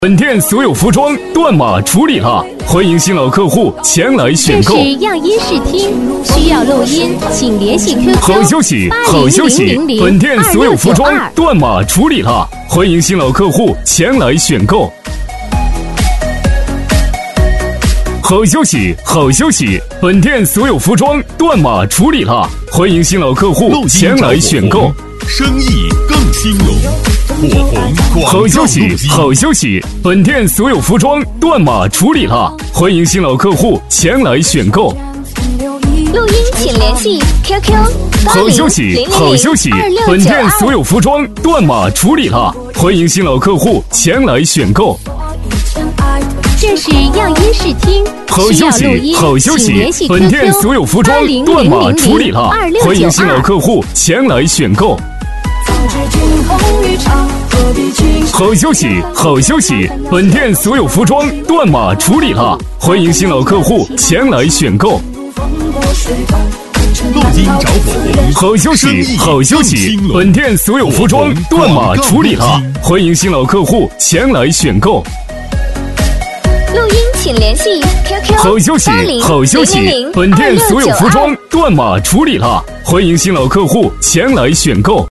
本店所有服装断码处理了，欢迎新老客户前来选购。 这是样音视听，需要录音，请联系 QQ 好消息，好消息！本店所有服装断码处理了，欢迎新老客户前来选购。好消息，好消息！本店所有服装断码处理了，欢迎新老客户前来选购。 生意更兴隆，火红好消息，好消息！本店所有服装断码处理了，欢迎新老客户前来选购。 录音请联系 QQ 好消息，好消息！本店所有服装断码处理了，欢迎新老客户前来选购。 这是样音视听， 好消息，好消息！本店所有服装断码处理了，欢迎新老客户前来选购。好消息，好消息！本店所有服装断码处理了，欢迎新老客户前来选购。 录音找火红， 好消息，好消息！本店所有服装断码处理了，欢迎新老客户前来选购。 录音请联系 QQ 好消息，好消息！本店所有服装断码处理了，欢迎新老客户前来选购。